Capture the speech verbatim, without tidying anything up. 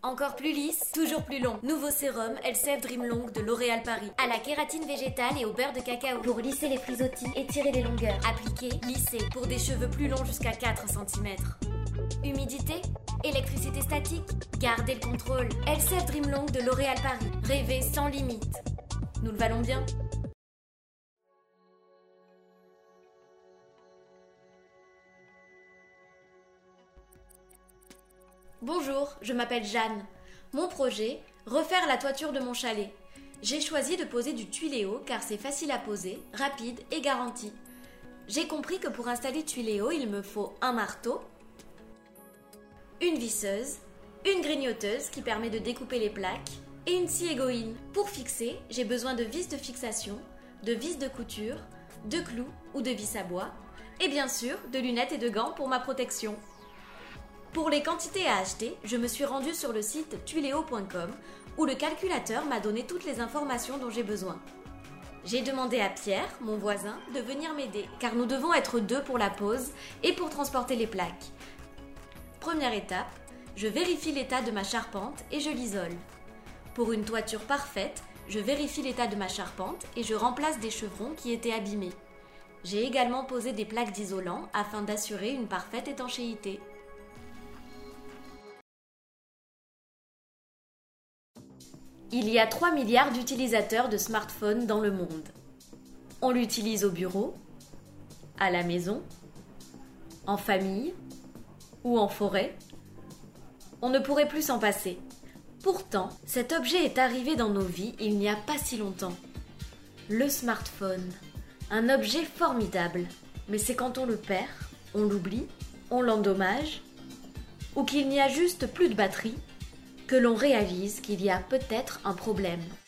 Encore plus lisse, toujours plus long. Nouveau sérum Elseve Dream Long de L'Oréal Paris. À la kératine végétale et au beurre de cacao. Pour lisser les frisottis et tirer les longueurs. Appliquer, lisser. Pour des cheveux plus longs jusqu'à quatre centimètres. Humidité, électricité statique. Gardez le contrôle. Elseve Dream Long de L'Oréal Paris. Rêvez sans limite. Nous le valons bien. Bonjour, je m'appelle Jeanne. Mon projet, refaire la toiture de mon chalet. J'ai choisi de poser du tuiléo car c'est facile à poser, rapide et garanti. J'ai compris que pour installer tuiléo, il me faut un marteau, une visseuse, une grignoteuse qui permet de découper les plaques et une scie égoïne. Pour fixer, j'ai besoin de vis de fixation, de vis de couture, de clous ou de vis à bois et bien sûr de lunettes et de gants pour ma protection. Pour les quantités à acheter, je me suis rendue sur le site tuiléo point com où le calculateur m'a donné toutes les informations dont j'ai besoin. J'ai demandé à Pierre, mon voisin, de venir m'aider car nous devons être deux pour la pose et pour transporter les plaques. Première étape, je vérifie l'état de ma charpente et je l'isole. Pour une toiture parfaite, je vérifie l'état de ma charpente et je remplace des chevrons qui étaient abîmés. J'ai également posé des plaques d'isolant afin d'assurer une parfaite étanchéité. Il y a trois milliards d'utilisateurs de smartphones dans le monde. On l'utilise au bureau, à la maison, en famille ou en forêt. On ne pourrait plus s'en passer. Pourtant, cet objet est arrivé dans nos vies il n'y a pas si longtemps. Le smartphone, un objet formidable. Mais c'est quand on le perd, on l'oublie, on l'endommage, ou qu'il n'y a juste plus de batterie, que l'on réalise qu'il y a peut-être un problème.